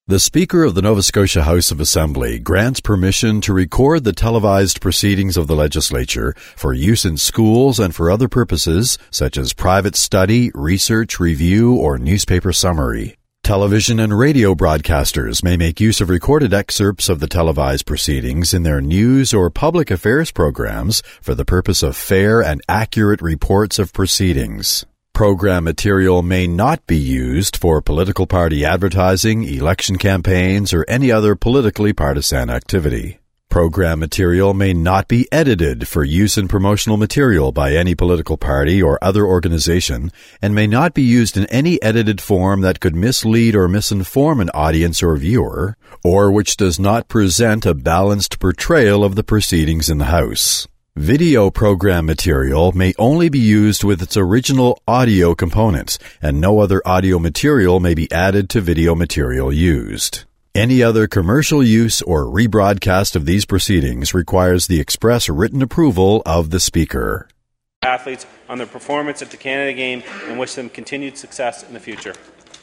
The Speaker of the Nova Scotia House of Assembly grants permission to record the televised proceedings of the legislature for use in schools and for other purposes such as private study, research, review, or newspaper summary. Television and radio broadcasters may make use of recorded excerpts of the televised proceedings in their news or public affairs programs for the purpose of fair and accurate reports of proceedings. Program material may not be used for political party advertising, election campaigns, or any other politically partisan activity. Program material may not be edited for use in promotional material by any political party or other organization, and may not be used in any edited form that could mislead or misinform an audience or viewer, or which does not present a balanced portrayal of the proceedings in the House. Video program material may only be used with its original audio components, and no other audio material may be added to video material used. Any other commercial use or rebroadcast of these proceedings requires the express written approval of the Speaker. Athletes on their performance at the Canada Game and wish them continued success in the future.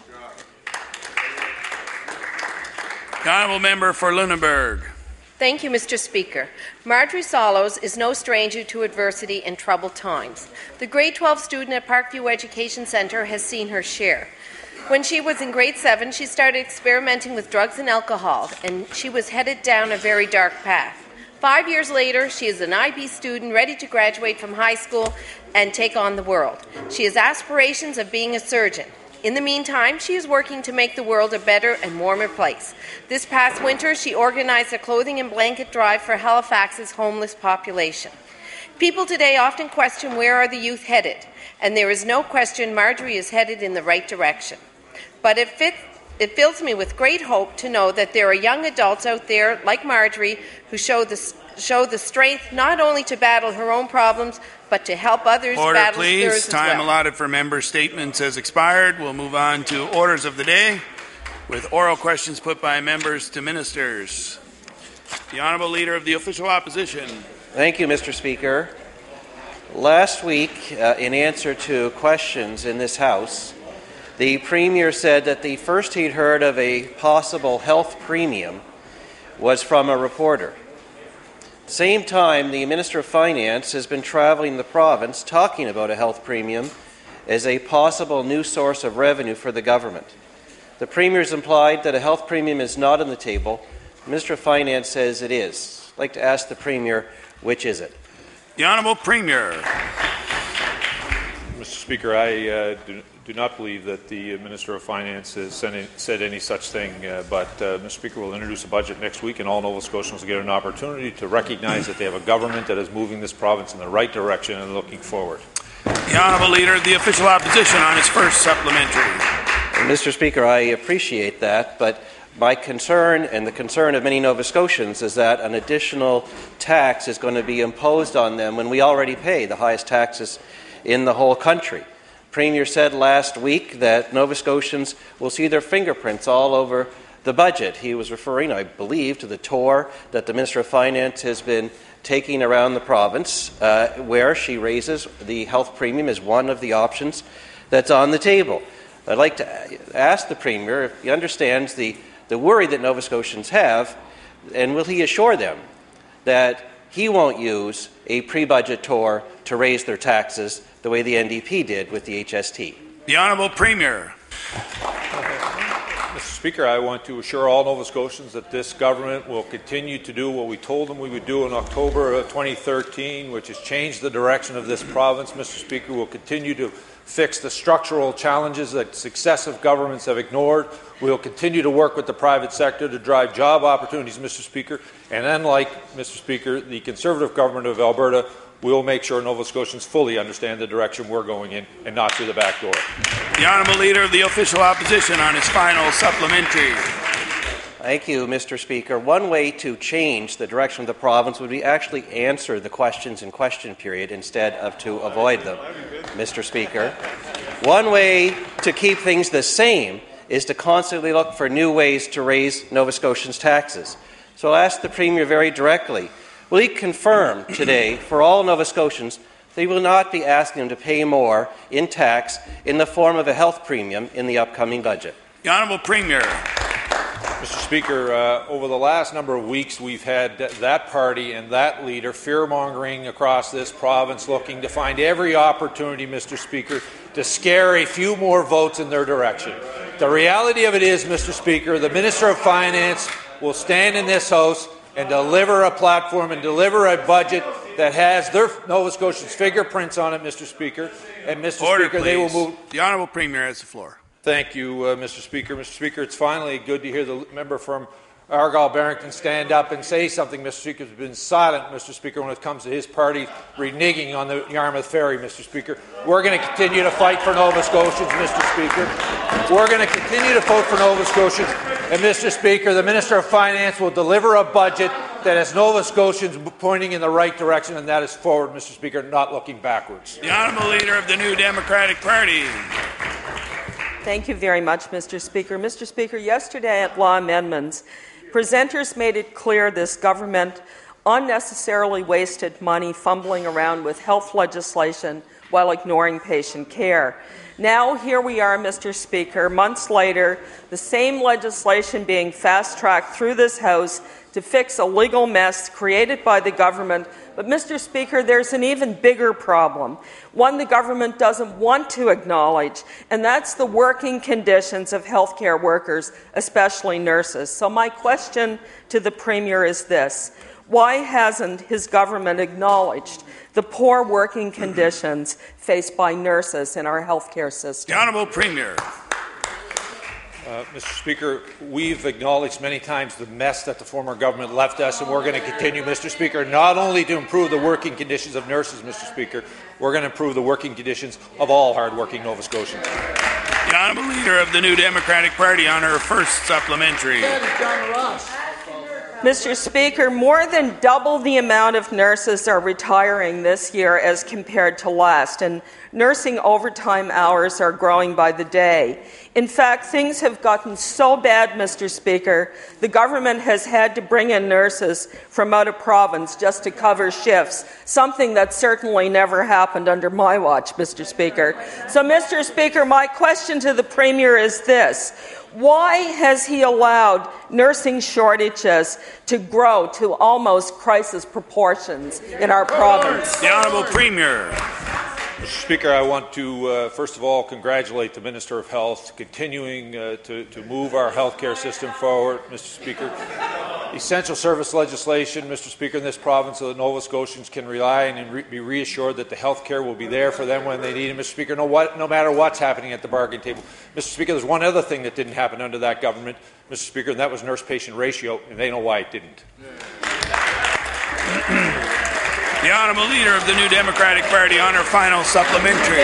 The Honourable Member for Lunenburg. Thank you, Mr. Speaker. Marjorie Solos is no stranger to adversity and troubled times. The grade 12 student at Parkview Education Centre has seen her share. When she was in grade 7, she started experimenting with drugs and alcohol, and she was headed down a very dark path. 5 years later, she is an IB student ready to graduate from high school and take on the world. She has aspirations of being a surgeon. In the meantime, she is working to make the world a better and warmer place. This past winter, she organized a clothing and blanket drive for Halifax's homeless population. People today often question where are the youth headed, and there is no question Marjorie is headed in the right direction. But it fills me with great hope to know that there are young adults out there like Marjorie who show the strength not only to battle her own problems, but to help others battle theirs as well. Time allotted for member statements has expired. We'll move on to orders of the day with oral questions put by members to ministers. The Honourable Leader of the Official Opposition. Thank you, Mr. Speaker. Last week, in answer to questions in this House, the Premier said that the first he'd heard of a possible health premium was from a reporter. At the same time, the Minister of Finance has been travelling the province talking about a health premium as a possible new source of revenue for the government. The Premier has implied that a health premium is not on the table. The Minister of Finance says it is. I'd like to ask the Premier, which is it? The Honourable Premier. Mr. Speaker, I do not believe that the Minister of Finance has said any such thing, but Mr. Speaker, will introduce a budget next week, and all Nova Scotians will get an opportunity to recognize that they have a government that is moving this province in the right direction and looking forward. The Honourable Leader of the Official Opposition on his first supplementary. Mr. Speaker, I appreciate that, but my concern and the concern of many Nova Scotians is that an additional tax is going to be imposed on them when we already pay the highest taxes in the whole country. Premier said last week that Nova Scotians will see their fingerprints all over the budget. He was referring, I believe, to the tour that the Minister of Finance has been taking around the province, where she raises the health premium as one of the options that's on the table. I'd like to ask the Premier if he understands the worry that Nova Scotians have, and will he assure them that he won't use a pre-budget tour to raise their taxes the way the NDP did with the HST. The Honourable Premier. Mr. Speaker, I want to assure all Nova Scotians that this government will continue to do what we told them we would do in October of 2013, which is change the direction of this province. Mr. Speaker, we'll continue to fix the structural challenges that successive governments have ignored. We'll continue to work with the private sector to drive job opportunities, Mr. Speaker. And unlike, Mr. Speaker, the Conservative government of Alberta, we'll make sure Nova Scotians fully understand the direction we're going in and not through the back door. The Honourable Leader of the Official Opposition on his final supplementary. Thank you, Mr. Speaker. One way to change the direction of the province would be actually answer the questions in question period instead of to avoid them, Mr. Speaker. One way to keep things the same is to constantly look for new ways to raise Nova Scotians' taxes. So I'll ask the Premier very directly, will he confirm today for all Nova Scotians that he will not be asking them to pay more in tax in the form of a health premium in the upcoming budget? The Honourable Premier. Mr. Speaker, over the last number of weeks, we've had that party and that leader fear-mongering across this province, looking to find every opportunity, Mr. Speaker, to scare a few more votes in their direction. The reality of it is, Mr. Speaker, the Minister of Finance will stand in this House and deliver a platform and deliver a budget that has their Nova Scotians' fingerprints on it, Mr. Speaker. And, Mr. Order, Speaker, please. they will move. The Honourable Premier has the floor. Thank you, Mr. Speaker. Mr. Speaker, it's finally good to hear the member from Argyle-Barrington stand up and say something. Mr. Speaker has been silent, Mr. Speaker, when it comes to his party reneging on the Yarmouth Ferry, Mr. Speaker. We're going to continue to fight for Nova Scotians, Mr. Speaker. We're going to continue to vote for Nova Scotians. And, Mr. Speaker, the Minister of Finance will deliver a budget that has Nova Scotians pointing in the right direction, and that is forward, Mr. Speaker, not looking backwards. The Honourable Leader of the New Democratic Party. Thank you very much, Mr. Speaker. Mr. Speaker, yesterday at Law Amendments, presenters made it clear this government unnecessarily wasted money fumbling around with health legislation while ignoring patient care. Now, here we are, Mr. Speaker, months later, the same legislation being fast-tracked through this House to fix a legal mess created by the government. But, Mr. Speaker, there's an even bigger problem, one the government doesn't want to acknowledge, and that's the working conditions of healthcare workers, especially nurses. So my question to the Premier is this: why hasn't his government acknowledged the poor working conditions faced by nurses in our healthcare system? The Honourable Premier. Mr. Speaker, we've acknowledged many times the mess that the former government left us, and we're going to continue, Mr. Speaker, not only to improve the working conditions of nurses, Mr. Speaker, we're going to improve the working conditions of all hard-working Nova Scotians. The Honourable Leader of the New Democratic Party on her first supplementary. Mr. Speaker, more than double the amount of nurses are retiring this year as compared to last, and nursing overtime hours are growing by the day. In fact, things have gotten so bad, Mr. Speaker, the government has had to bring in nurses from out of province just to cover shifts, something that certainly never happened under my watch, Mr. Speaker. So, Mr. Speaker, my question to the Premier is this: why has he allowed nursing shortages to grow to almost crisis proportions in our province? The Honourable Premier. Mr. Speaker, I want to, first of all, congratulate the Minister of Health continuing to move our healthcare system forward, Mr. Speaker. Essential service legislation, Mr. Speaker, in this province so that Nova Scotians can rely and be reassured that the health care will be there for them when they need it, Mr. Speaker, no matter what's happening at the bargaining table. Mr. Speaker, there's one other thing that didn't happen under that government, Mr. Speaker, and that was nurse-patient ratio, and they know why it didn't. The Honourable Leader of the New Democratic Party on her final supplementary.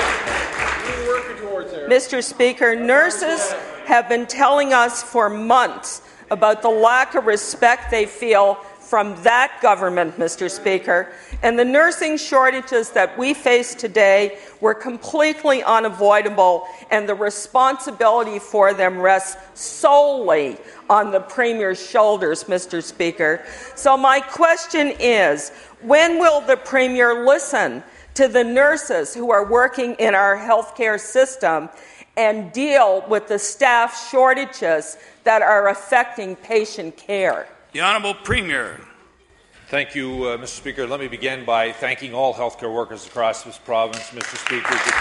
Mr. Speaker, nurses have been telling us for months about the lack of respect they feel from that government, Mr. Speaker, and the nursing shortages that we face today were completely unavoidable, and the responsibility for them rests solely on the Premier's shoulders, Mr. Speaker. So my question is, when will the Premier listen to the nurses who are working in our healthcare system and deal with the staff shortages that are affecting patient care? The Honourable Premier. Thank you, Mr. Speaker. Let me begin by thanking all healthcare workers across this province, Mr. Speaker, who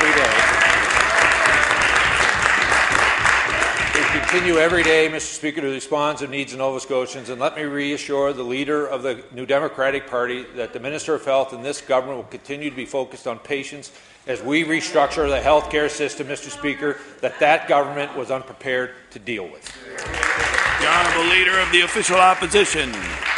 continue every day, Mr. Speaker, to respond to the needs of Nova Scotians. And let me reassure the Leader of the New Democratic Party that the Minister of Health and this government will continue to be focused on patients as we restructure the healthcare system, Mr. Speaker, that government was unprepared to deal with. The Honourable Leader of the Official Opposition.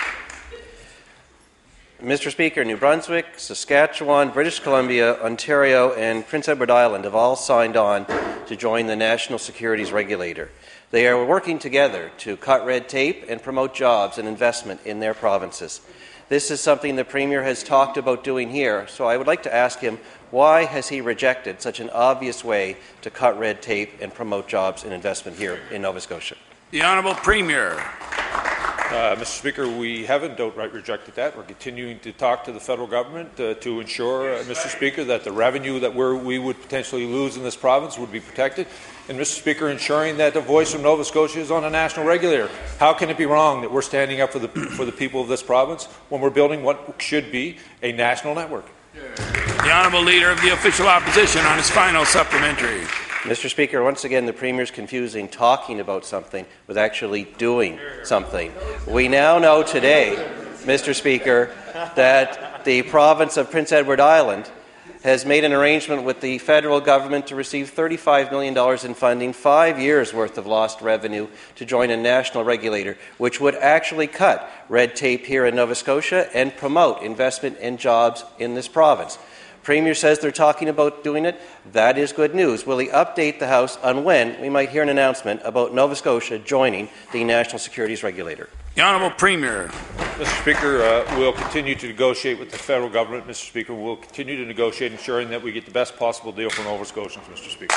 Mr. Speaker, New Brunswick, Saskatchewan, British Columbia, Ontario, and Prince Edward Island have all signed on to join the National Securities Regulator. They are working together to cut red tape and promote jobs and investment in their provinces. This is something the Premier has talked about doing here, so I would like to ask him, why has he rejected such an obvious way to cut red tape and promote jobs and investment here in Nova Scotia? The Honourable Premier. Mr. Speaker, we haven't outright rejected that. We're continuing to talk to the federal government to ensure, Mr. Speaker, that the revenue that we would potentially lose in this province would be protected. And, Mr. Speaker, ensuring that the voice of Nova Scotia is on a national regulator. How can it be wrong that we're standing up for the people of this province when we're building what should be a national network? The Honourable Leader of the Official Opposition on his final supplementary. Mr. Speaker, once again, the Premier is confusing talking about something with actually doing something. We now know today, Mr. Speaker, that the province of Prince Edward Island has made an arrangement with the federal government to receive $35 million in funding, 5 years' worth of lost revenue, to join a national regulator, which would actually cut red tape here in Nova Scotia and promote investment and jobs in this province. Premier says they're talking about doing it. That is good news. Will he update the House on when we might hear an announcement about Nova Scotia joining the National Securities Regulator? The Honourable Premier. Mr. Speaker, we'll continue to negotiate with the federal government, Mr. Speaker. We'll continue to negotiate, ensuring that we get the best possible deal for Nova Scotians, Mr. Speaker.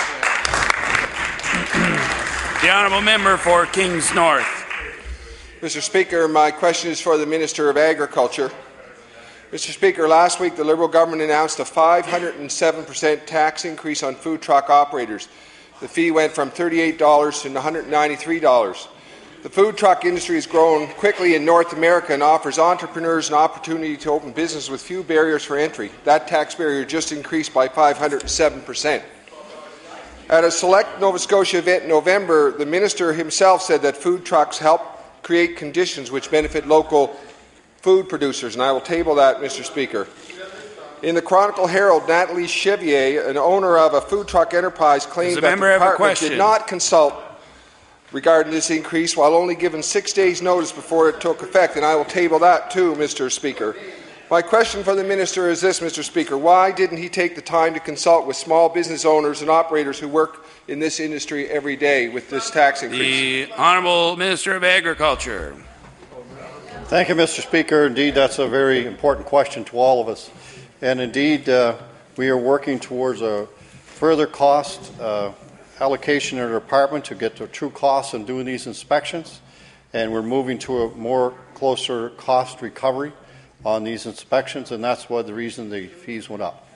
The Honourable Member for Kings North. Mr. Speaker, my question is for the Minister of Agriculture. Mr. Speaker, last week the Liberal government announced a 507% tax increase on food truck operators. The fee went from $38 to $193. The food truck industry has grown quickly in North America and offers entrepreneurs an opportunity to open business with few barriers for entry. That tax barrier just increased by 507%. At a select Nova Scotia event in November, the Minister himself said that food trucks help create conditions which benefit local food producers, and I will table that, Mr. Speaker. In the Chronicle Herald, Natalie Chevier, an owner of a food truck enterprise, claimed that the department did not consult regarding this increase while only given 6 days' notice before it took effect, and I will table that too, Mr. Speaker. My question for the Minister is this, Mr. Speaker. Why didn't he take the time to consult with small business owners and operators who work in this industry every day with this tax increase? The Honourable Minister of Agriculture. Thank you, Mr. Speaker. Indeed, that's a very important question to all of us. And indeed, we are working towards a further cost allocation in the department to get the true costs in doing these inspections. And we're moving to a more closer cost recovery on these inspections, and that's the reason the fees went up.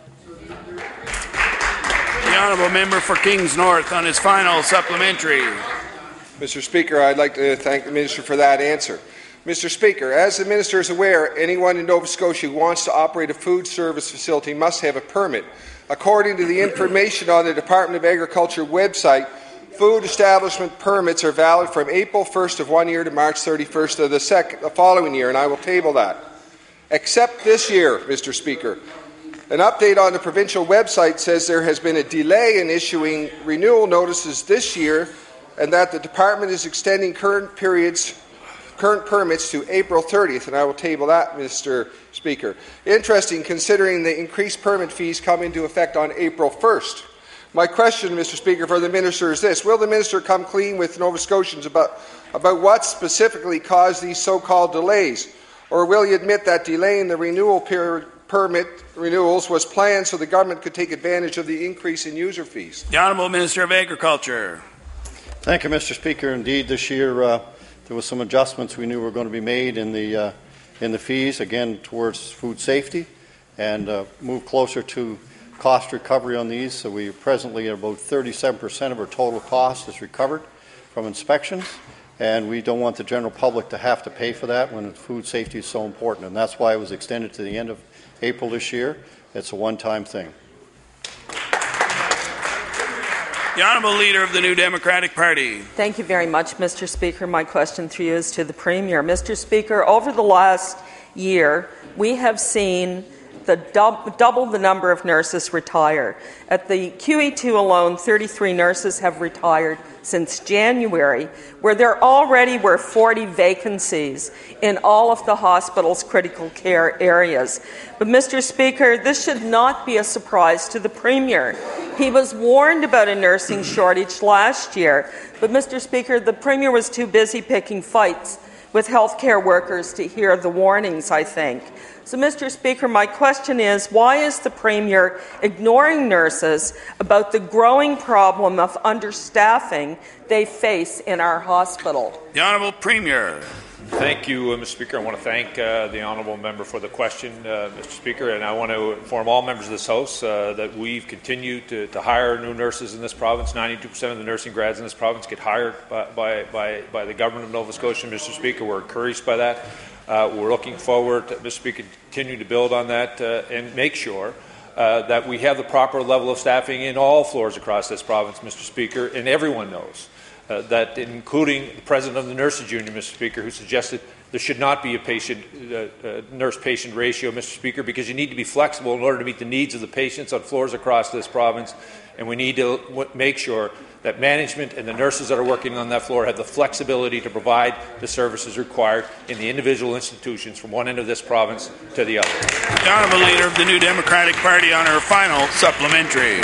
The Honourable Member for Kings North on his final supplementary. Mr. Speaker, I'd like to thank the Minister for that answer. Mr. Speaker, as the Minister is aware, anyone in Nova Scotia who wants to operate a food service facility must have a permit. According to the information on the Department of Agriculture website, food establishment permits are valid from April 1st of one year to March 31st of the following year, and I will table that. Except this year, Mr. Speaker. An update on the provincial website says there has been a delay in issuing renewal notices this year and that the department is extending current permits to April 30th, and I will table that, Mr. Speaker. Interesting, considering the increased permit fees come into effect on April 1st. My question, Mr. Speaker, for the Minister is this. Will the Minister come clean with Nova Scotians about what specifically caused these so-called delays? Or will he admit that delaying the permit renewals was planned so the government could take advantage of the increase in user fees? The Honourable Minister of Agriculture. Thank you, Mr. Speaker. Indeed, this year there was some adjustments we knew were going to be made in the fees, again towards food safety, and move closer to cost recovery on these. So we are presently at about 37% of our total cost is recovered from inspections, and we don't want the general public to have to pay for that when food safety is so important, and that's why it was extended to the end of April this year. It's a one-time thing. The Honourable Leader of the New Democratic Party. Thank you very much, Mr. Speaker. My question through you is to the Premier. Mr. Speaker, over the last year, we have seen double the number of nurses retire. At the QE2 alone, 33 nurses have retired since January, where there already were 40 vacancies in all of the hospital's critical care areas. But, Mr. Speaker, this should not be a surprise to the Premier. He was warned about a nursing shortage last year, but, Mr. Speaker, the Premier was too busy picking fights with healthcare workers to hear the warnings, I think. So, Mr. Speaker, my question is, why is the Premier ignoring nurses about the growing problem of understaffing they face in our hospital? The Honourable Premier. Thank you, Mr. Speaker. I want to thank the honourable member for the question, Mr. Speaker, and I want to inform all members of this House that we've continued to hire new nurses in this province. 92% of the nursing grads in this province get hired by the government of Nova Scotia, Mr. Speaker. We're encouraged by that. We're looking forward, Mr. Speaker, to continue to build on that and make sure that we have the proper level of staffing in all floors across this province, Mr. Speaker, and everyone knows that, including the President of the Nurses Union, Mr. Speaker, who suggested there should not be a nurse-patient ratio, Mr. Speaker, because you need to be flexible in order to meet the needs of the patients on floors across this province, and we need to make sure that management and the nurses that are working on that floor have the flexibility to provide the services required in the individual institutions from one end of this province to the other. The Honourable Leader of the New Democratic Party on her final supplementary.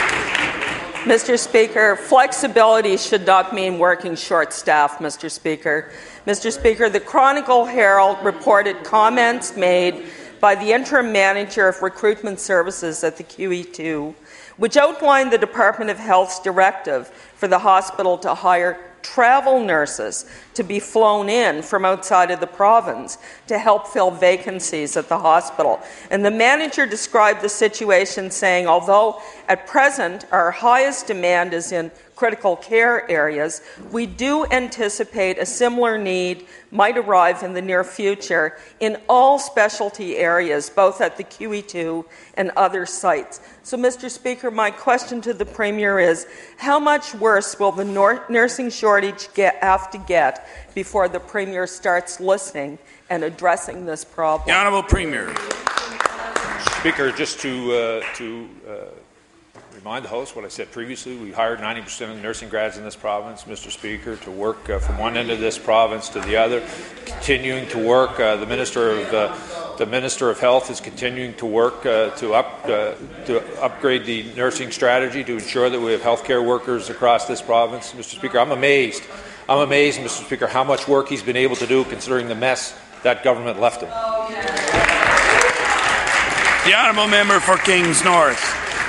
Mr. Speaker, flexibility should not mean working short-staffed, Mr. Speaker. Mr. Speaker, the Chronicle Herald reported comments made by the interim manager of recruitment services at the QE2, which outlined the Department of Health's directive for the hospital to hire travel nurses to be flown in from outside of the province to help fill vacancies at the hospital. And the manager described the situation saying, although at present our highest demand is in critical care areas, we do anticipate a similar need might arrive in the near future in all specialty areas, both at the QE2 and other sites. So, Mr. Speaker, my question to the Premier is, how much worse will the nursing shortage have to get before the Premier starts listening and addressing this problem? The Honourable Premier. Speaker, just to remind the House what I said previously, we hired 90% of the nursing grads in this province, Mr. Speaker, to work from one end of this province to the other, continuing to work. The Minister of Health is continuing to work to upgrade the nursing strategy to ensure that we have healthcare workers across this province. Mr. Speaker, I'm amazed, Mr. Speaker, how much work he's been able to do considering the mess that government left him. The honourable member for Kings North.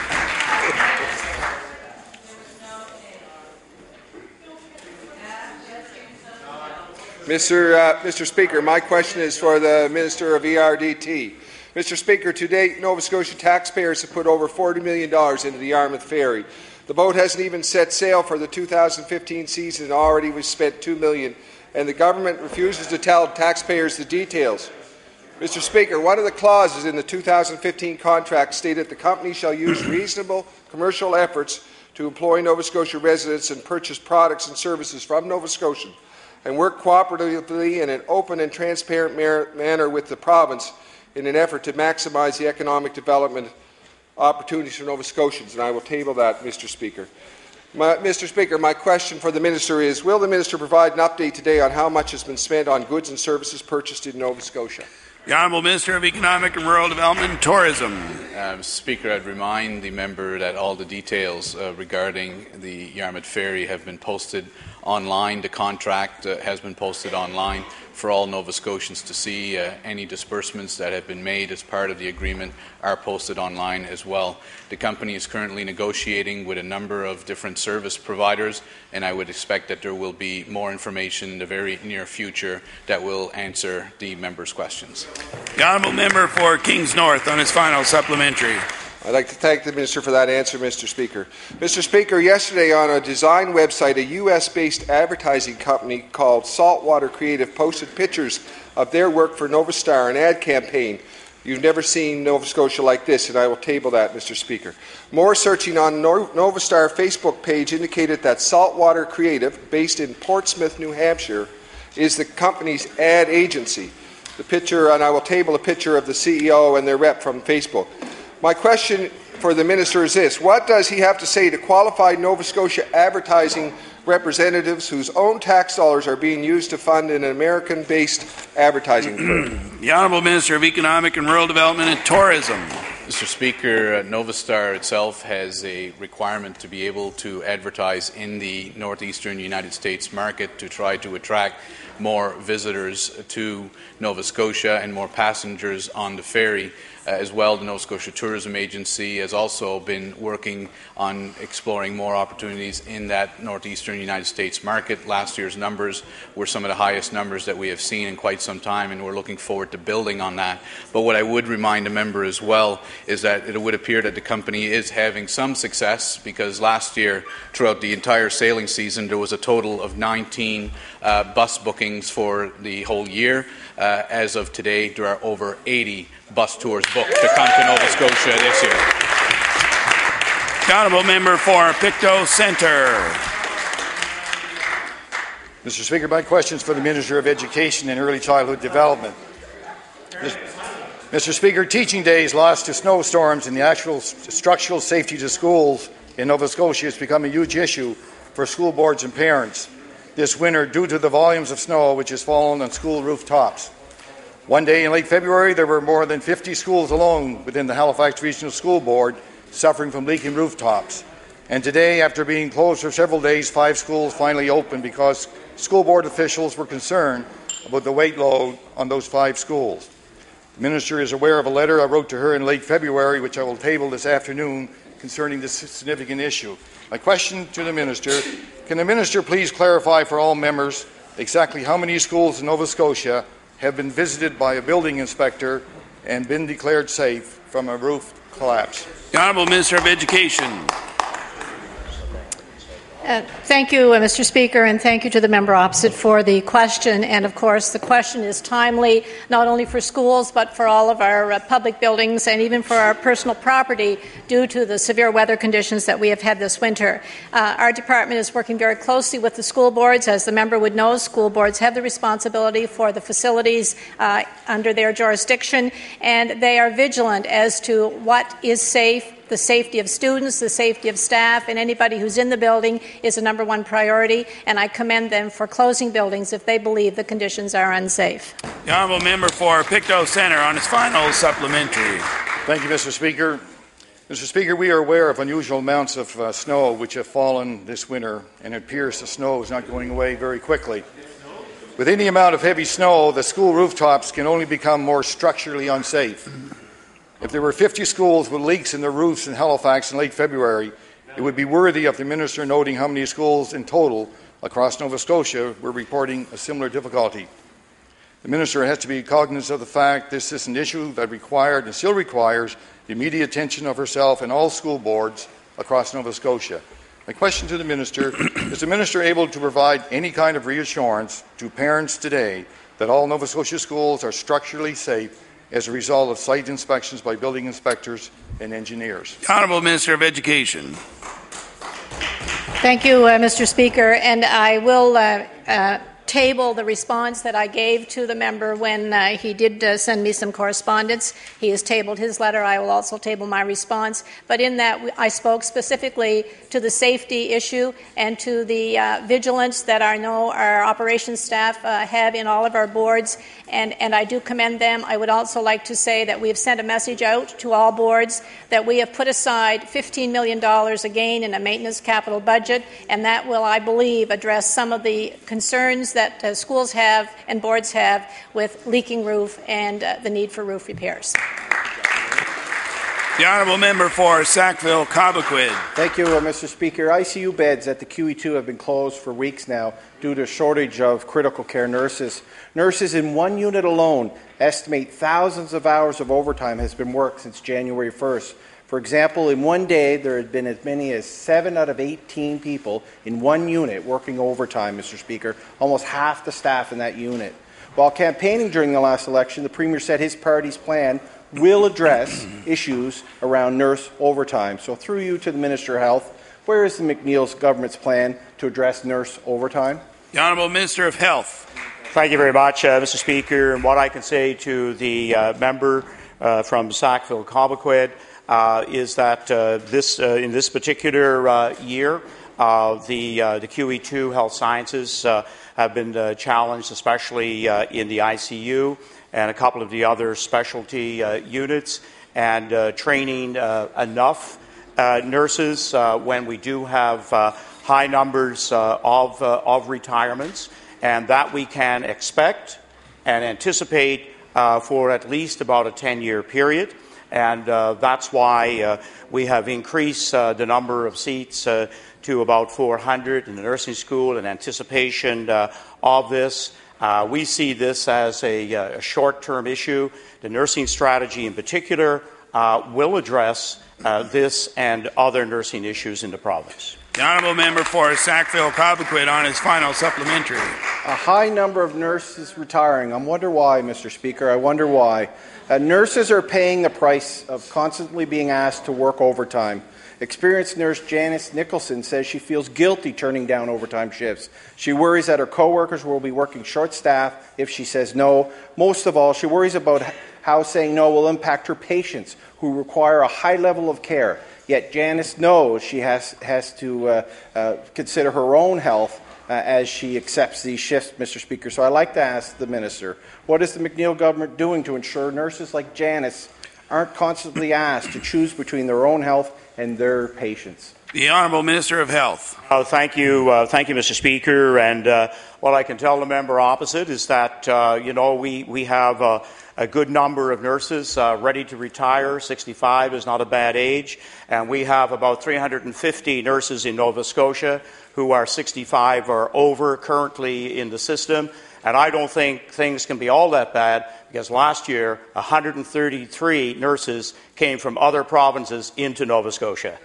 Mr. Speaker, my question is for the Minister of ERDT. Mr. Speaker, to date, Nova Scotia taxpayers have put over $40 million into the Yarmouth Ferry. The boat hasn't even set sail for the 2015 season and already we've spent $2 million, and the government refuses to tell taxpayers the details. Mr. Speaker, one of the clauses in the 2015 contract stated the company shall use reasonable commercial efforts to employ Nova Scotia residents and purchase products and services from Nova Scotians, and work cooperatively in an open and transparent manner with the province in an effort to maximize the economic development opportunities for Nova Scotians. And I will table that, Mr. Speaker. Mr. Speaker, my question for the Minister is, will the Minister provide an update today on how much has been spent on goods and services purchased in Nova Scotia? The Honourable Minister of Economic and Rural Development and Tourism. Speaker, I'd remind the member that all the details regarding the Yarmouth Ferry have been posted online. The contract has been posted online for all Nova Scotians to see. Any disbursements that have been made as part of the agreement are posted online as well. The company is currently negotiating with a number of different service providers, and I would expect that there will be more information in the very near future that will answer the member's questions. The Honourable Member for Kings North on his final supplementary. I'd like to thank the Minister for that answer, Mr. Speaker. Mr. Speaker, yesterday on a design website, a U.S.-based advertising company called Saltwater Creative posted pictures of their work for Nova Star, an ad campaign. You've never seen Nova Scotia like this, and I will table that, Mr. Speaker. More searching on Nova Star Facebook page indicated that Saltwater Creative, based in Portsmouth, New Hampshire, is the company's ad agency. The picture, and I will table a picture of the CEO and their rep from Facebook. My question for the Minister is this: what does he have to say to qualified Nova Scotia advertising representatives whose own tax dollars are being used to fund an American-based advertising firm? The Honourable Minister of Economic and Rural Development and Tourism. Mr. Speaker, Nova Star itself has a requirement to be able to advertise in the northeastern United States market to try to attract more visitors to Nova Scotia and more passengers on the ferry. As well, the Nova Scotia Tourism Agency has also been working on exploring more opportunities in that northeastern United States market. Last year's numbers were some of the highest numbers that we have seen in quite some time, and we're looking forward to building on that. But what I would remind a member as well is that it would appear that the company is having some success, because last year, throughout the entire sailing season, there was a total of 19 bus bookings for the whole year. As of today, there are over 80 bus tours booked to come to Nova Scotia this year. The honourable member for Pictou Centre. Mr. Speaker, my question is for the Minister of Education and Early Childhood Development. Mr. Speaker, teaching days lost to snowstorms and the actual structural safety to schools in Nova Scotia has become a huge issue for school boards and parents this winter due to the volumes of snow which has fallen on school rooftops. One day in late February, there were more than 50 schools alone within the Halifax Regional School Board suffering from leaking rooftops. And today, after being closed for several days, 5 schools finally opened because school board officials were concerned about the weight load on those 5 schools. The Minister is aware of a letter I wrote to her in late February, which I will table this afternoon, concerning this significant issue. My question to the Minister, can the Minister please clarify for all members exactly how many schools in Nova Scotia have been visited by a building inspector and been declared safe from a roof collapse? The Honourable Minister of Education. Thank you, Mr. Speaker, and thank you to the member opposite for the question. And of course, the question is timely, not only for schools, but for all of our public buildings and even for our personal property due to the severe weather conditions that we have had this winter. Our department is working very closely with the school boards. As the member would know, school boards have the responsibility for the facilities under their jurisdiction, and they are vigilant as to what is safe. The safety of students, the safety of staff, and anybody who's in the building is a number one priority, and I commend them for closing buildings if they believe the conditions are unsafe. The honourable member for Pictou Centre on his final supplementary. Thank you, Mr. Speaker. Mr. Speaker, we are aware of unusual amounts of snow which have fallen this winter, and it appears the snow is not going away very quickly. With any amount of heavy snow, the school rooftops can only become more structurally unsafe. If there were 50 schools with leaks in their roofs in Halifax in late February, it would be worthy of the Minister noting how many schools in total across Nova Scotia were reporting a similar difficulty. The Minister has to be cognizant of the fact this is an issue that required and still requires the immediate attention of herself and all school boards across Nova Scotia. My question to the Minister, is the Minister able to provide any kind of reassurance to parents today that all Nova Scotia schools are structurally safe as a result of site inspections by building inspectors and engineers? The Honourable Minister of Education. Thank you, Mr. Speaker, and I will table the response that I gave to the member when he did send me some correspondence. He has tabled his letter. I will also table my response. But in that, I spoke specifically to the safety issue and to the vigilance that I know our operations staff have in all of our boards, and I do commend them. I would also like to say that we have sent a message out to all boards that we have put aside $15 million again in a maintenance capital budget, and that will, I believe, address some of the concerns that schools have and boards have with leaking roof and the need for roof repairs. The Honourable Member for Sackville-Cobequid. Thank you, Mr. Speaker. ICU beds at the QE2 have been closed for weeks now due to a shortage of critical care nurses. Nurses in one unit alone estimate thousands of hours of overtime has been worked since January 1st. For example, in one day, there had been as many as 7 out of 18 people in one unit working overtime, Mr. Speaker, almost half the staff in that unit. While campaigning during the last election, the Premier said his party's plan will address issues around nurse overtime. So through you to the Minister of Health, where is the McNeil's government's plan to address nurse overtime? The Honourable Minister of Health. Thank you very much, Mr. Speaker. And what I can say to the member from Sackville-Cobequid is that in this particular year, the QE2 health sciences have been challenged, especially in the ICU and a couple of the other specialty units, and training enough nurses when we do have high numbers of retirements. and that we can expect and anticipate for at least about a 10-year period. And that's why we have increased the number of seats to about 400 in the nursing school in anticipation of this. We see this as a short-term issue. The nursing strategy in particular will address this and other nursing issues in the province. The honourable member for Sackville-Cobequid on his final supplementary. A high number of nurses retiring. I wonder why, Mr. Speaker. I wonder why. Nurses are paying the price of constantly being asked to work overtime. Experienced nurse Janice Nicholson says she feels guilty turning down overtime shifts. She worries that her co-workers will be working short staff if she says no. Most of all, she worries about how saying no will impact her patients who require a high level of care. Yet Janice knows she has to consider her own health as she accepts these shifts, Mr. Speaker. So I'd like to ask the Minister, what is the McNeil government doing to ensure nurses like Janice aren't constantly asked to choose between their own health and their patients? The Honourable Minister of Health. Thank you, Mr. Speaker. And what I can tell the member opposite is that we have a good number of nurses ready to retire. 65 is not a bad age, and we have about 350 nurses in Nova Scotia who are 65 or over currently in the system. And I don't think things can be all that bad, because last year 133 nurses came from other provinces into Nova Scotia.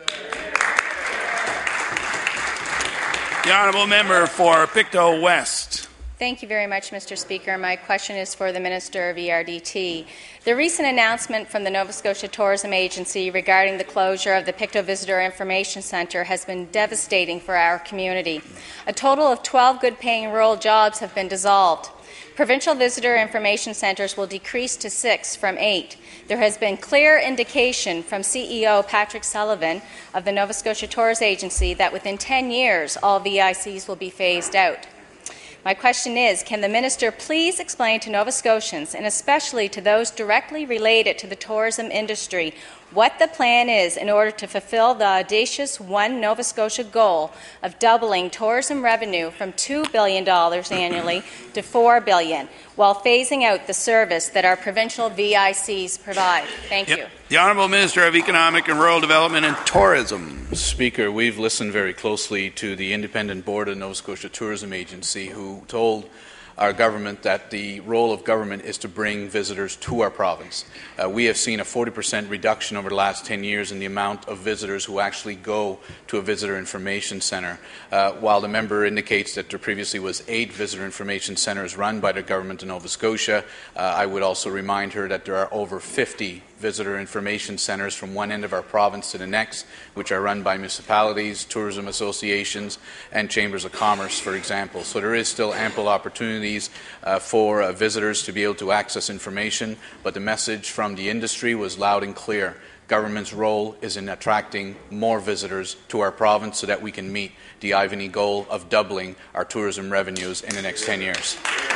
The honourable member for Pictou West. Thank you very much, Mr. Speaker. My question is for the Minister of ERDT. The recent announcement from the Nova Scotia Tourism Agency regarding the closure of the Pictou Visitor Information Centre has been devastating for our community. A total of 12 good-paying rural jobs have been dissolved. Provincial visitor information centres will decrease to 6 from 8. There has been clear indication from CEO Patrick Sullivan of the Nova Scotia Tourism Agency that within 10 years all VICs will be phased out. My question is, can the Minister please explain to Nova Scotians, and especially to those directly related to the tourism industry, what the plan is in order to fulfill the audacious One Nova Scotia goal of doubling tourism revenue from $2 billion annually to $4 billion, while phasing out the service that our provincial VICs provide? Thank you. The Honourable Minister of Economic and Rural Development and Tourism. Speaker, we've listened very closely to the independent board of Nova Scotia Tourism Agency, who told our government that the role of government is to bring visitors to our province. We have seen a 40% reduction over the last 10 years in the amount of visitors who actually go to a visitor information centre. While the member indicates that there previously was 8 visitor information centres run by the government in Nova Scotia, I would also remind her that there are over 50 visitor information centres from one end of our province to the next, which are run by municipalities, tourism associations, and chambers of commerce, for example. So there is still ample opportunities for visitors to be able to access information, but the message from the industry was loud and clear. Government's role is in attracting more visitors to our province so that we can meet the Ivany goal of doubling our tourism revenues in the next 10 years.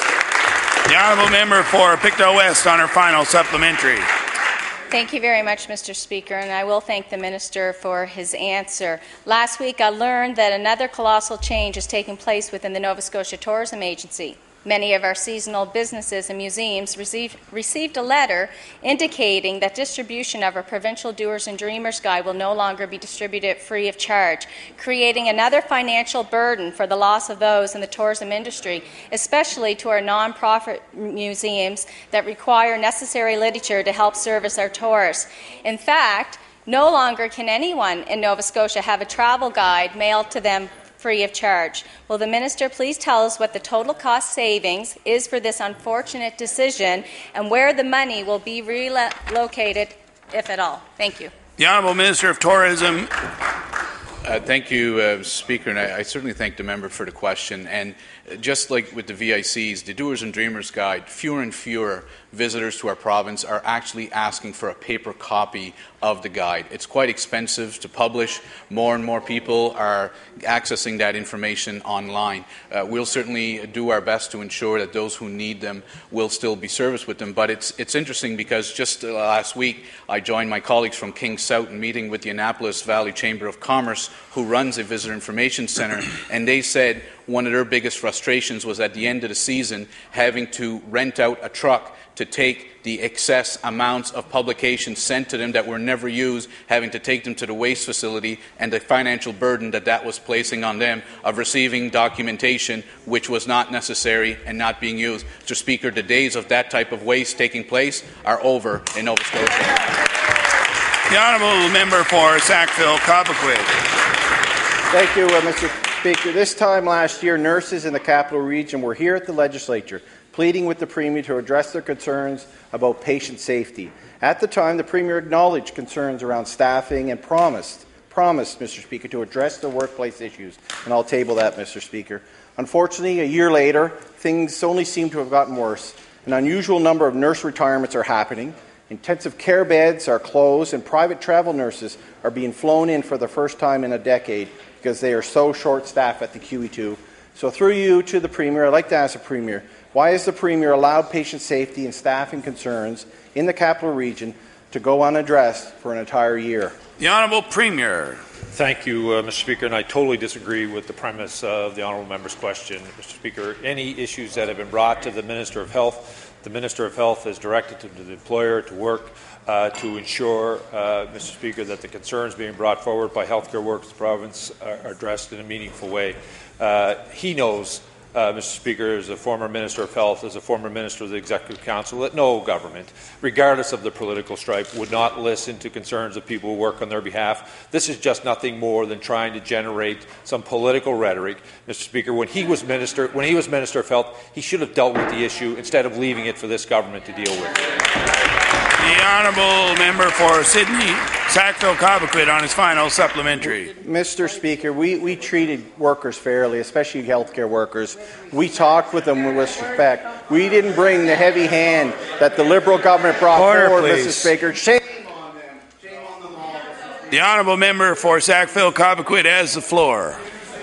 The honourable member for Pictou West on her final supplementary. Thank you very much, Mr. Speaker, and I will thank the Minister for his answer. Last week I learned that another colossal change is taking place within the Nova Scotia Tourism Agency. Many of our seasonal businesses and museums received a letter indicating that distribution of our Provincial Doers and Dreamers Guide will no longer be distributed free of charge, creating another financial burden for the loss of those in the tourism industry, especially to our non-profit museums that require necessary literature to help service our tourists. In fact, no longer can anyone in Nova Scotia have a travel guide mailed to them free of charge. Will the Minister please tell us what the total cost savings is for this unfortunate decision and where the money will be relocated, if at all? Thank you. The Honourable Minister of Tourism. Thank you, Speaker, and I certainly thank the member for the question. And just like with the VICs, the Doers and Dreamers Guide, fewer and fewer visitors to our province are actually asking for a paper copy of the guide. It's quite expensive to publish. More and more people are accessing that information online. We'll certainly do our best to ensure that those who need them will still be serviced with them. But it's interesting because just last week I joined my colleagues from King South in meeting with the Annapolis Valley Chamber of Commerce, who runs a visitor information centre, and they said one of their biggest frustrations was at the end of the season having to rent out a truck to take the excess amounts of publications sent to them that were never used, having to take them to the waste facility, and the financial burden that was placing on them of receiving documentation which was not necessary and not being used. Mr. Speaker, the days of that type of waste taking place are over in Nova Scotia. The honourable member for Sackville-Cobequid. Thank you, Mr. Speaker. This time last year, nurses in the Capital Region were here at the Legislature pleading with the Premier to address their concerns about patient safety. At the time, the Premier acknowledged concerns around staffing and promised, Mr. Speaker, to address the workplace issues. And I'll table that, Mr. Speaker. Unfortunately, a year later, things only seem to have gotten worse. An unusual number of nurse retirements are happening. Intensive care beds are closed, and private travel nurses are being flown in for the first time in a decade because they are so short-staffed at the QE2. So through you to the Premier, I'd like to ask the Premier, why has the Premier allowed patient safety and staffing concerns in the Capital Region to go unaddressed for an entire year? The Honourable Premier. Thank you, Mr. Speaker, and I totally disagree with the premise of the Honourable Member's question. Mr. Speaker, any issues that have been brought to the Minister of Health, the Minister of Health has directed to the employer to work to ensure, Mr. Speaker, that the concerns being brought forward by healthcare workers in the province are addressed in a meaningful way. He knows, Mr. Speaker, as a former Minister of Health, as a former Minister of the Executive Council, that no government, regardless of the political stripe, would not listen to concerns of people who work on their behalf. This is just nothing more than trying to generate some political rhetoric. Mr. Speaker, when he was Minister of Health, he should have dealt with the issue instead of leaving it for this government to deal with. The honourable member for Sydney, Sackville-Cobequid, on his final supplementary. Mr. Speaker, we treated workers fairly, especially healthcare workers. We talked with them with respect. We didn't bring the heavy hand that the Liberal government brought forward, please. Mr. Speaker. Shame on them. Shame on them all. The honourable member for Sackville-Cobequid has the floor.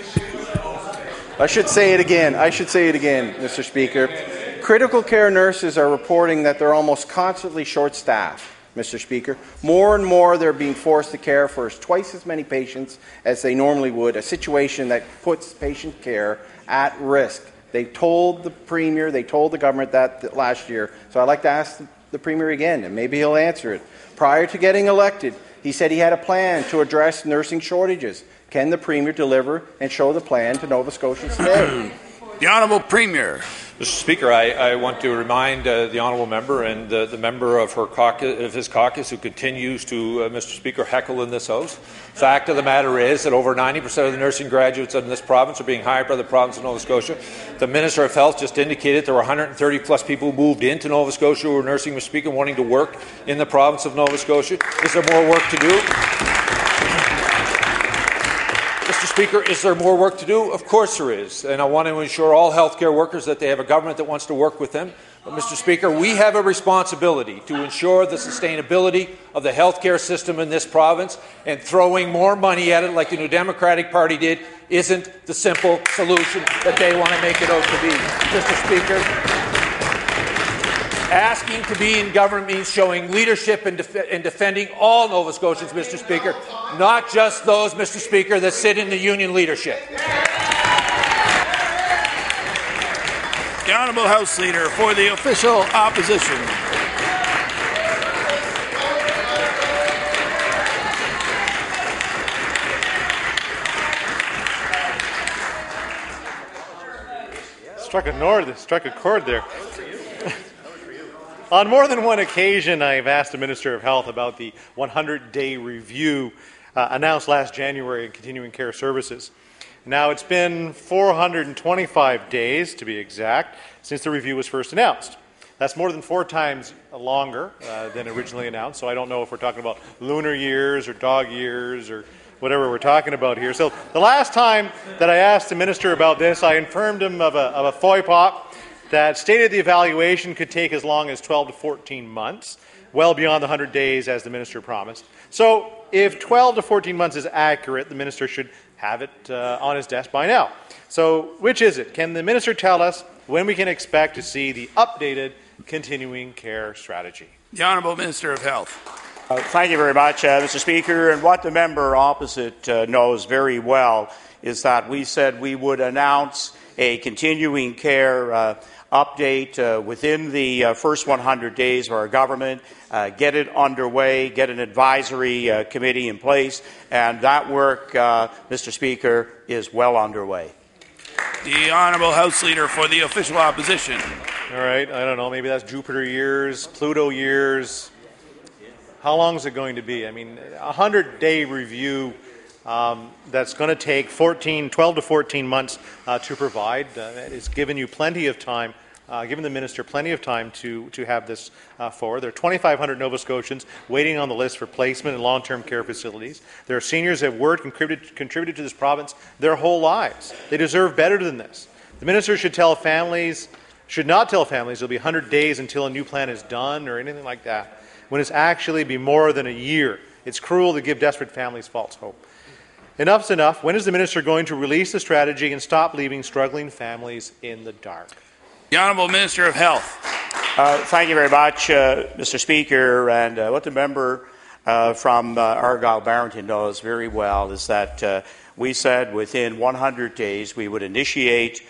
I should say it again, Mr. Speaker. Critical care nurses are reporting that they're almost constantly short-staffed, Mr. Speaker. More and more they're being forced to care for twice as many patients as they normally would, a situation that puts patient care at risk. They told the Premier, they told the government that last year. So I'd like to ask the Premier again, and maybe he'll answer it. Prior to getting elected, he said he had a plan to address nursing shortages. Can the Premier deliver and show the plan to Nova Scotians today? The Honourable Premier. Mr. Speaker, I want to remind the honourable member and the member of his caucus who continues to, Mr. Speaker, heckle in this House. Fact of the matter is that over 90% of the nursing graduates in this province are being hired by the province of Nova Scotia. The Minister of Health just indicated there were 130 plus people who moved into Nova Scotia who are nursing, Mr. Speaker, wanting to work in the province of Nova Scotia. Is there more work to do? Mr. Speaker, is there more work to do? Of course there is. And I want to ensure all healthcare workers that they have a government that wants to work with them. But, Mr. Speaker, we have a responsibility to ensure the sustainability of the healthcare system in this province, and throwing more money at it like the New Democratic Party did isn't the simple solution that they want to make it out to be. Mr. Speaker, asking to be in government means showing leadership in defending all Nova Scotians, Mr. Speaker, not just those, Mr. Speaker, that sit in the union leadership. The Honourable House Leader for the Official Opposition. Struck a chord there. On more than one occasion, I've asked the Minister of Health about the 100-day review announced last January in continuing care services. Now, it's been 425 days, to be exact, since the review was first announced. That's more than 4 times longer than originally announced, so I don't know if we're talking about lunar years or dog years or whatever we're talking about here. So the last time that I asked the Minister about this, I informed him of a FOIPOP that stated the evaluation could take as long as 12 to 14 months, well beyond the 100 days as the Minister promised. So if 12 to 14 months is accurate, the Minister should have it on his desk by now. So which is it? Can the Minister tell us when we can expect to see the updated continuing care strategy? The Honourable Minister of Health. Thank you very much, Mr. Speaker. And what the member opposite knows very well is that we said we would announce a continuing care update within the first 100 days of our government, get it underway, get an advisory committee in place, and that work, Mr. Speaker, is well underway. The Honourable House Leader for the Official Opposition. All right, I don't know, maybe that's Jupiter years, Pluto years. How long is it going to be? I mean, a 100-day review that's going to take 12 to 14 months to provide. It's given you plenty of time, given the Minister plenty of time to have this forward. There are 2,500 Nova Scotians waiting on the list for placement in long-term care facilities. There are seniors that have worked and contributed to this province their whole lives. They deserve better than this. The Minister should not tell families it'll be 100 days until a new plan is done or anything like that, when it's actually be more than a year. It's cruel to give desperate families false hope. Enough's enough. When is the Minister going to release the strategy and stop leaving struggling families in the dark? The Honourable Minister of Health. Thank you very much, Mr. Speaker. And what the member from Argyle-Barrington knows very well is that we said within 100 days we would initiate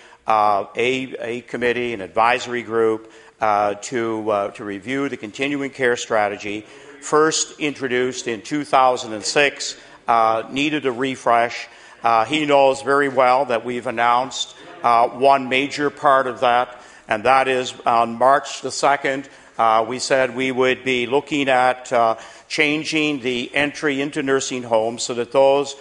a committee, an advisory group, to review the continuing care strategy, first introduced in 2006, needed a refresh. He knows very well that we've announced one major part of that, and that is on March the 2nd, we said we would be looking at changing the entry into nursing homes so that those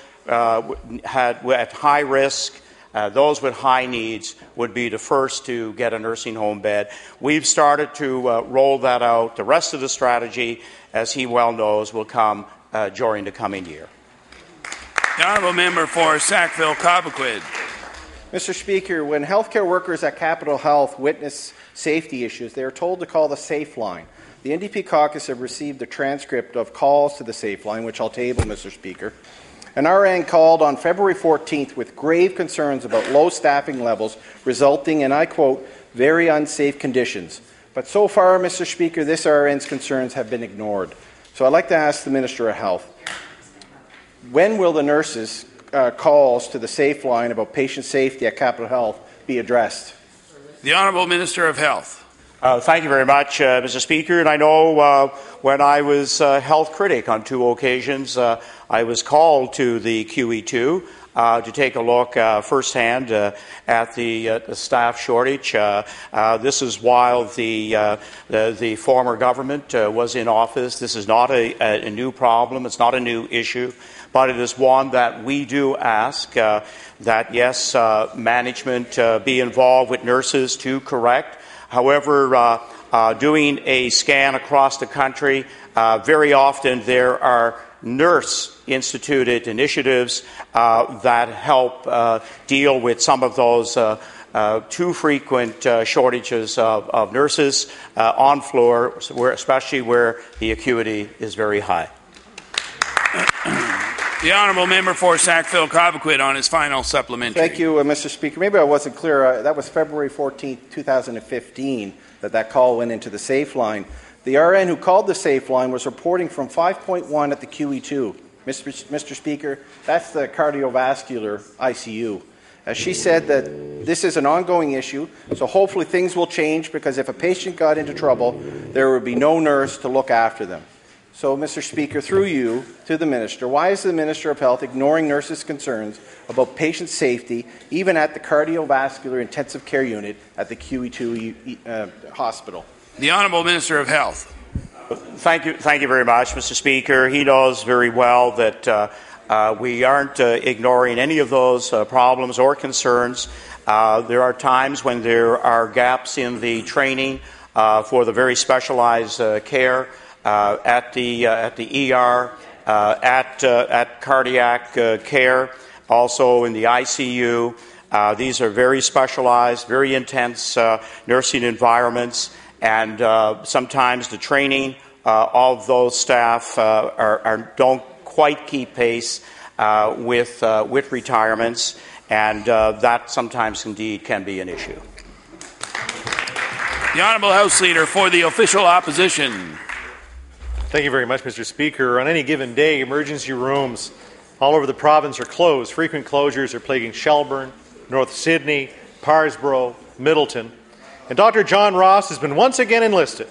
at high risk, those with high needs would be the first to get a nursing home bed. We've started to roll that out. The rest of the strategy, as he well knows, will come during the coming year. The Honourable Member for Sackville-Cobequid. Mr. Speaker, when healthcare workers at Capital Health witness safety issues, they are told to call the Safe Line. The NDP caucus have received a transcript of calls to the Safe Line, which I'll table, Mr. Speaker. An RN called on February 14th with grave concerns about low staffing levels resulting in, I quote, very unsafe conditions. But so far, Mr. Speaker, this RN's concerns have been ignored. So I'd like to ask the Minister of Health, when will the nurses' calls to the Safe Line about patient safety at Capital Health be addressed? The Honourable Minister of Health. Thank you very much, Mr. Speaker. And I know when I was health critic on 2 occasions, I was called to the QE2 to take a look firsthand at the staff shortage. This is while the former government was in office. This is not a new problem. It's not a new issue. But it is one that we do ask that, yes, management be involved with nurses to correct. However, doing a scan across the country, very often there are nurse-instituted initiatives that help deal with some of those too frequent shortages of nurses on floor, especially where the acuity is very high. The Honourable Member for Sackville-Cobequid on his final supplementary. Thank you, Mr. Speaker. Maybe I wasn't clear. That was February 14, 2015, that call went into the Safe Line. The RN who called the Safe Line was reporting from 5.1 at the QE2. Mr. Speaker, that's the cardiovascular ICU. She said that this is an ongoing issue, so hopefully things will change, because if a patient got into trouble, there would be no nurse to look after them. So, Mr. Speaker, through you to the Minister, why is the Minister of Health ignoring nurses' concerns about patient safety, even at the cardiovascular intensive care unit at the QE2 hospital? The Honourable Minister of Health. Thank you very much, Mr. Speaker. He knows very well that we aren't ignoring any of those problems or concerns. There are times when there are gaps in the training for the very specialized care at the ER, at cardiac care, also in the ICU. These are very specialized, very intense nursing environments, and sometimes the training of those staff don't quite keep pace with retirements, and that sometimes indeed can be an issue. The Honourable House Leader for the Official Opposition. Thank you very much, Mr. Speaker. On any given day, emergency rooms all over the province are closed. Frequent closures are plaguing Shelburne, North Sydney, Parsboro, Middleton. And Dr. John Ross has been once again enlisted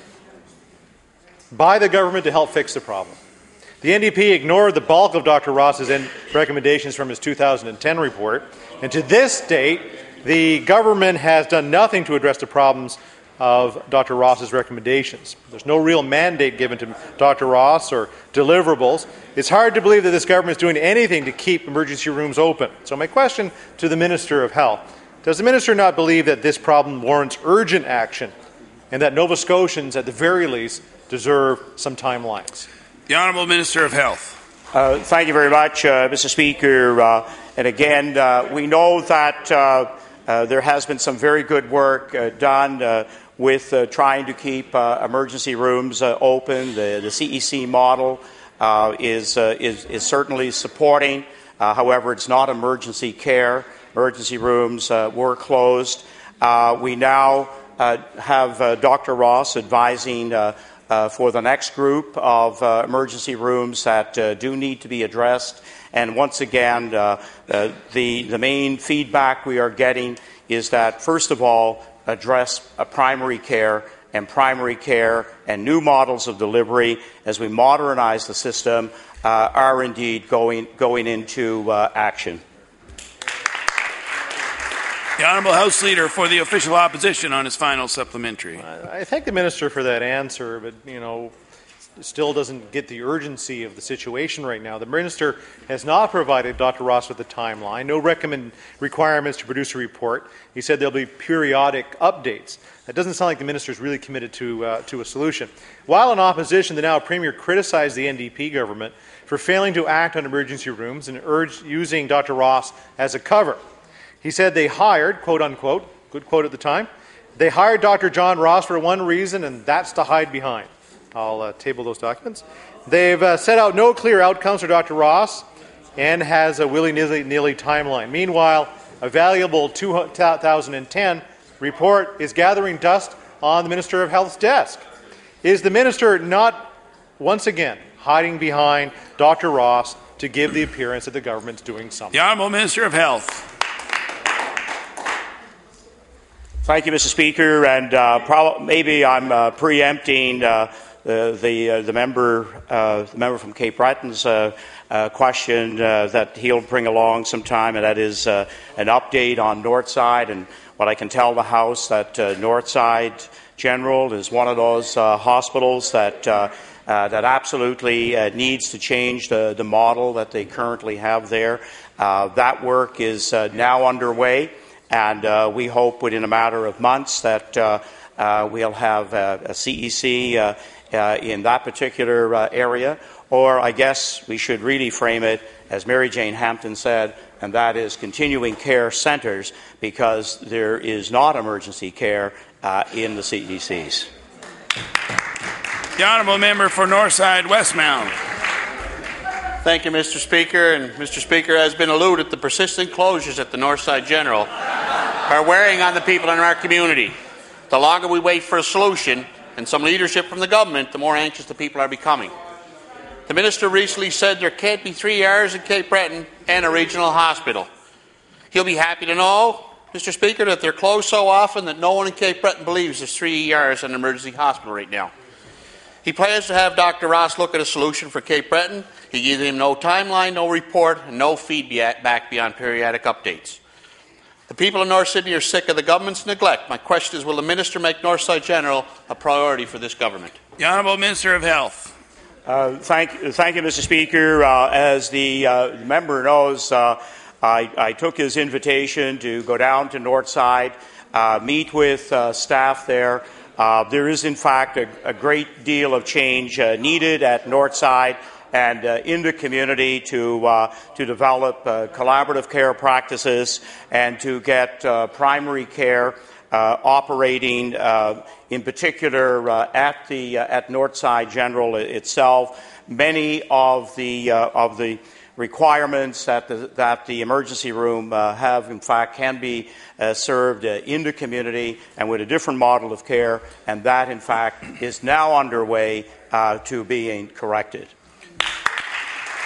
by the government to help fix the problem. The NDP ignored the bulk of Dr. Ross's recommendations from his 2010 report, and to this date, the government has done nothing to address the problems of Dr. Ross's recommendations. There's no real mandate given to Dr. Ross or deliverables. It's hard to believe that this government is doing anything to keep emergency rooms open. So my question to the Minister of Health, does the Minister not believe that this problem warrants urgent action and that Nova Scotians, at the very least, deserve some timelines? The Honourable Minister of Health. Thank you very much, Mr. Speaker. And again, we know that there has been some very good work done with trying to keep emergency rooms open. The CEC model is certainly supporting. However, it's not emergency care. Emergency rooms were closed. We now have Dr. Ross advising for the next group of emergency rooms that do need to be addressed. And once again, the main feedback we are getting is that, first of all, address primary care and new models of delivery as we modernize the system are indeed going into action. The Honourable House Leader for the Official Opposition on his final supplementary. I thank the Minister for that answer, but, still doesn't get the urgency of the situation right now. The Minister has not provided Dr. Ross with a timeline, no requirements to produce a report. He said there'll be periodic updates. That doesn't sound like the Minister is really committed to a solution. While in opposition, the now Premier criticized the NDP government for failing to act on emergency rooms and urged using Dr. Ross as a cover. He said they hired, quote unquote, good quote at the time, they hired Dr. John Ross for one reason, and that's to hide behind. I'll table those documents. They've set out no clear outcomes for Dr. Ross and has a willy-nilly timeline. Meanwhile, a valuable 2010 report is gathering dust on the Minister of Health's desk. Is the Minister not, once again, hiding behind Dr. Ross to give the appearance that the government's doing something? The Honourable Minister of Health. Thank you, Mr. Speaker, and maybe I'm preempting the member from Cape Breton's question that he'll bring along sometime, and that is an update on Northside. And what I can tell the House that Northside General is one of those hospitals that absolutely needs to change the model that they currently have there. That work is now underway. And we hope within a matter of months that we'll have a CEC in that particular area. Or I guess we should really frame it, as Mary Jane Hampton said, and that is continuing care centres, because there is not emergency care in the CECs. The Honourable Member for Northside Westmount. Thank you, Mr. Speaker. And Mr. Speaker, as been alluded, the persistent closures at the Northside General are wearing on the people in our community. The longer we wait for a solution and some leadership from the government, the more anxious the people are becoming. The Minister recently said there can't be 3 ERs in Cape Breton and a regional hospital. He'll be happy to know, Mr. Speaker, that they're closed so often that no one in Cape Breton believes there's 3 ERs and an emergency hospital right now. He plans to have Dr. Ross look at a solution for Cape Breton. He gave him no timeline, no report, and no feedback beyond periodic updates. The people of North Sydney are sick of the government's neglect. My question is, will the Minister make Northside General a priority for this government? The Honourable Minister of Health. Thank you, Mr. Speaker. As the member knows, I took his invitation to go down to Northside, meet with staff there. There is, in fact, a great deal of change needed at Northside and in the community to develop collaborative care practices and to get primary care operating, in particular at Northside General itself. Many of the requirements that the emergency room have, in fact, can be served in the community and with a different model of care, and that, in fact, is now underway to being corrected.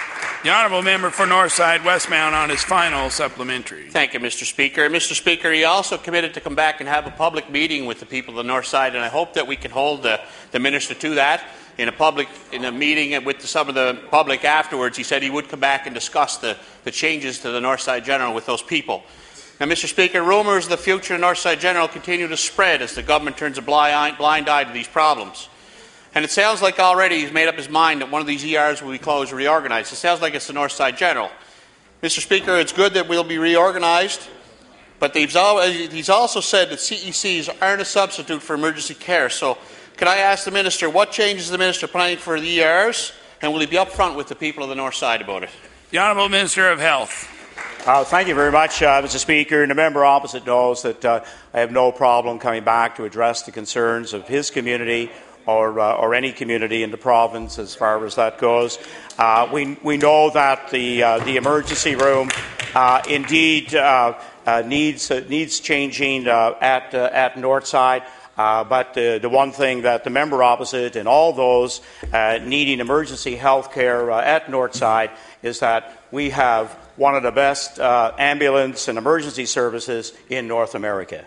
The honourable member for Northside Westmount on his final supplementary. Thank you, Mr. Speaker. Mr. Speaker, he also committed to come back and have a public meeting with the people of the North Side, and I hope that we can hold the minister to that in a meeting with some of the public afterwards. He said he would come back and discuss the changes to the North Side General with those people. Now, Mr. Speaker, rumours of the future of North Side General continue to spread as the government turns a blind eye to these problems. And it sounds like already he's made up his mind that one of these ERs will be closed or reorganized. It sounds like it's the North Side General. Mr. Speaker, it's good that we'll be reorganized, but he's also said that CECs aren't a substitute for emergency care. So could I ask the Minister, what changes is the Minister planning for the ERs, and will he be upfront with the people of the North Side about it? The Honourable Minister of Health. Thank you very much, Mr. Speaker. And the member opposite knows that I have no problem coming back to address the concerns of his community or any community in the province as far as that goes. We know that the emergency room indeed needs changing at Northside. But the one thing that the member opposite and all those needing emergency health care at Northside is that we have one of the best ambulance and emergency services in North America.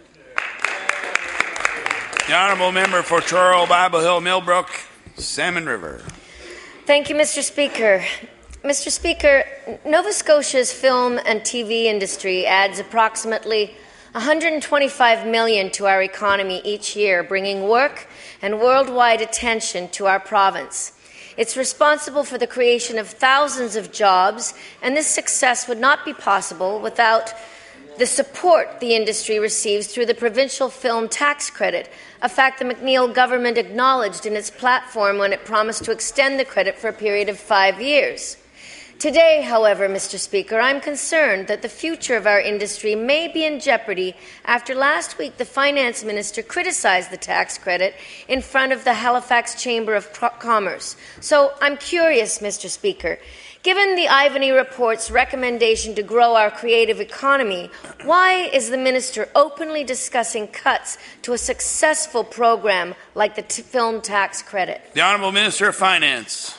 The honourable member for Truro, Bible Hill, Millbrook, Salmon River. Thank you, Mr. Speaker. Mr. Speaker, Nova Scotia's film and TV industry adds approximately $125 million to our economy each year, bringing work and worldwide attention to our province. It's responsible for the creation of thousands of jobs, and this success would not be possible without the support the industry receives through the provincial film tax credit, a fact the McNeil government acknowledged in its platform when it promised to extend the credit for a period of 5 years. Today, however, Mr. Speaker, I'm concerned that the future of our industry may be in jeopardy after last week the Finance Minister criticized the tax credit in front of the Halifax Chamber of Commerce. So I'm curious, Mr. Speaker, given the Ivany Report's recommendation to grow our creative economy, why is the Minister openly discussing cuts to a successful program like the film tax credit? The Honourable Minister of Finance.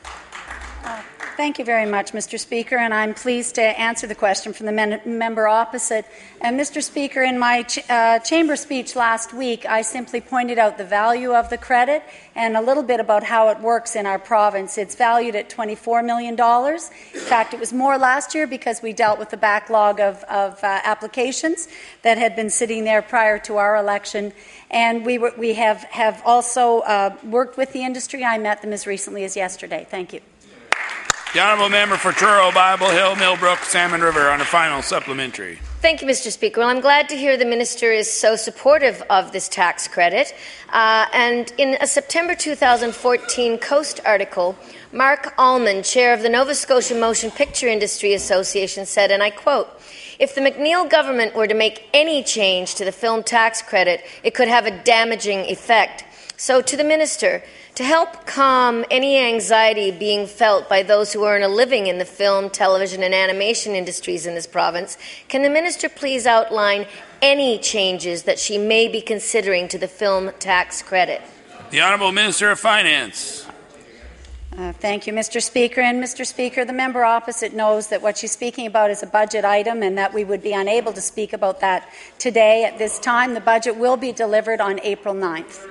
Thank you very much, Mr. Speaker, and I'm pleased to answer the question from the member opposite. And Mr. Speaker, in my chamber speech last week, I simply pointed out the value of the credit and a little bit about how it works in our province. It's valued at $24 million. In fact, it was more last year because we dealt with the backlog of applications that had been sitting there prior to our election. And we have also worked with the industry. I met them as recently as yesterday. Thank you. The honourable member for Truro, Bible Hill, Millbrook, Salmon River on a final supplementary. Thank you, Mr. Speaker. Well, I'm glad to hear the Minister is so supportive of this tax credit. And in a September 2014 Coast article, Mark Allman, chair of the Nova Scotia Motion Picture Industry Association, said, and I quote, "If the McNeil government were to make any change to the film tax credit, it could have a damaging effect." So to the Minister, to help calm any anxiety being felt by those who earn a living in the film, television and animation industries in this province, can the Minister please outline any changes that she may be considering to the film tax credit? The Honourable Minister of Finance. Thank you, Mr. Speaker. And Mr. Speaker, the member opposite knows that what she's speaking about is a budget item and that we would be unable to speak about that today at this time. The budget will be delivered on April 9th.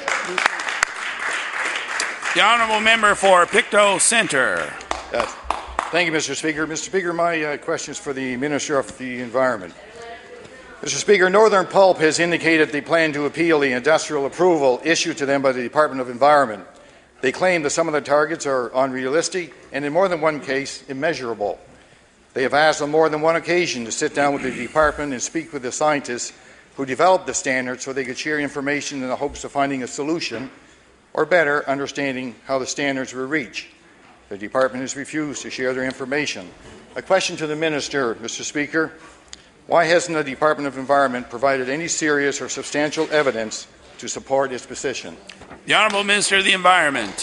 The honourable member for Pictou Centre. Thank you, Mr. Speaker. Mr. Speaker, my question is for the Minister of the Environment. Mr. Speaker, Northern Pulp has indicated they plan to appeal the industrial approval issued to them by the Department of Environment. They claim that some of the targets are unrealistic and, in more than one case, immeasurable. They have asked on more than one occasion to sit down with the department and speak with the scientists who developed the standards so they could share information in the hopes of finding a solution or better understanding how the standards were reached. The department has refused to share their information. A question to the Minister, Mr. Speaker. Why hasn't the Department of Environment provided any serious or substantial evidence to support its position? The Honourable Minister of the Environment.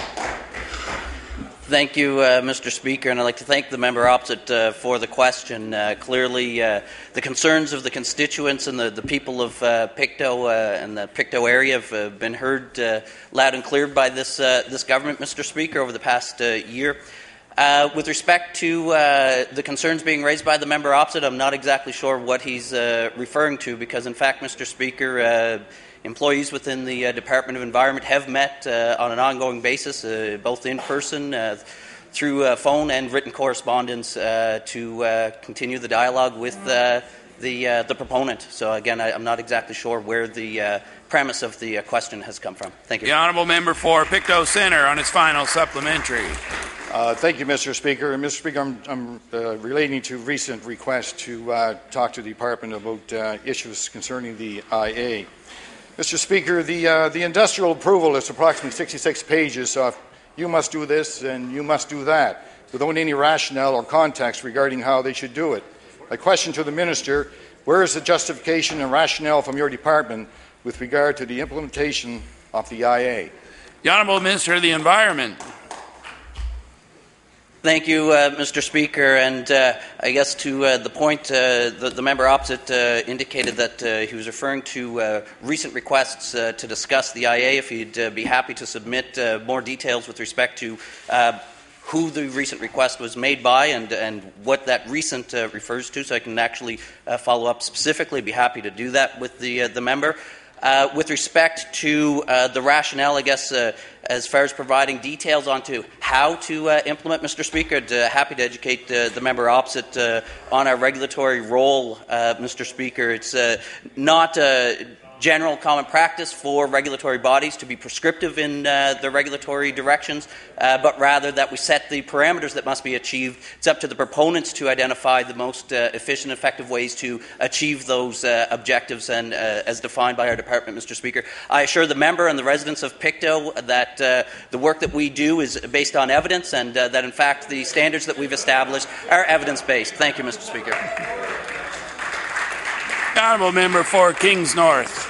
Thank you, Mr. Speaker, and I'd like to thank the member opposite for the question. Clearly, the concerns of the constituents and the people of Pictou and the Pictou area have been heard loud and clear by this government, Mr. Speaker, over the past year. With respect to the concerns being raised by the member opposite, I'm not exactly sure what he's referring to because, in fact, Mr. Speaker, employees within the Department of Environment have met on an ongoing basis, both in person, through phone and written correspondence to continue the dialogue with the proponent. So, again, I'm not exactly sure where the premise of the question has come from. Thank you. The honourable member for Pictou Centre on his final supplementary. Thank you, Mr. Speaker. And Mr. Speaker, I'm relating to recent requests to talk to the Department about issues concerning the IA. Mr. Speaker, the industrial approval is approximately 66 pages, so you must do this and you must do that, without any rationale or context regarding how they should do it. My question to the Minister, where is the justification and rationale from your department with regard to the implementation of the IA? The Honourable Minister of the Environment. Thank you, Mr. Speaker. And I guess to the point, the member opposite indicated that he was referring to recent requests to discuss the IA. If he'd be happy to submit more details with respect to who the recent request was made by and what that recent refers to, so I can actually follow up specifically, be happy to do that with the member. With respect to the rationale, I guess, as far as providing details onto how to implement, Mr. Speaker, I'd happy to educate the member opposite on our regulatory role, Mr. Speaker. It's not general common practice for regulatory bodies to be prescriptive in their regulatory directions, but rather that we set the parameters that must be achieved. It's up to the proponents to identify the most efficient, effective ways to achieve those objectives and as defined by our department, Mr. Speaker. I assure the member and the residents of Pictou that the work that we do is based on evidence and that, in fact, the standards that we've established are evidence-based. Thank you, Mr. Speaker. The honourable member for Kings North.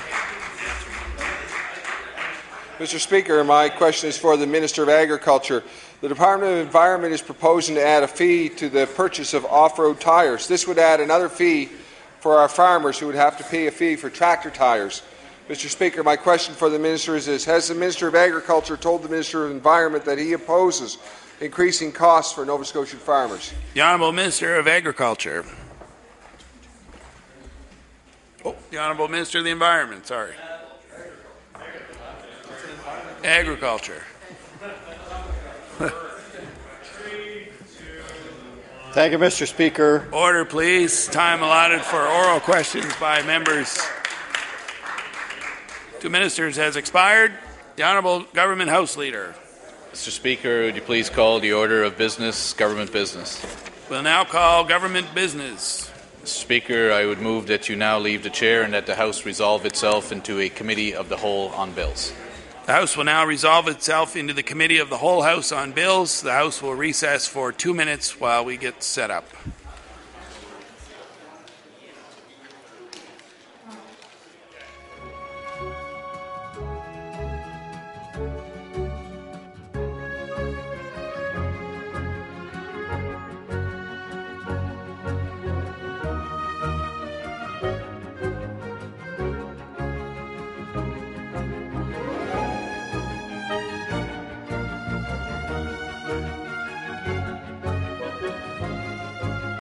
Mr. Speaker, my question is for the Minister of Agriculture. The Department of Environment is proposing to add a fee to the purchase of off-road tyres. This would add another fee for our farmers who would have to pay a fee for tractor tyres. Mr. Speaker, my question for the Minister is this. Has the Minister of Agriculture told the Minister of Environment that he opposes increasing costs for Nova Scotian farmers? The Honourable Minister of Agriculture. The Honourable Minister of the Environment, sorry. Agriculture. Thank you, Mr. Speaker. Order, please. Time allotted for oral questions by members to ministers has expired. The Honourable Government House Leader. Mr. Speaker, would you please call the order of business, government business? We'll now call government business. Mr. Speaker, I would move that you now leave the chair and that the House resolve itself into a committee of the whole on bills. The House will now resolve itself into the Committee of the Whole House on Bills. The House will recess for 2 minutes while we get set up.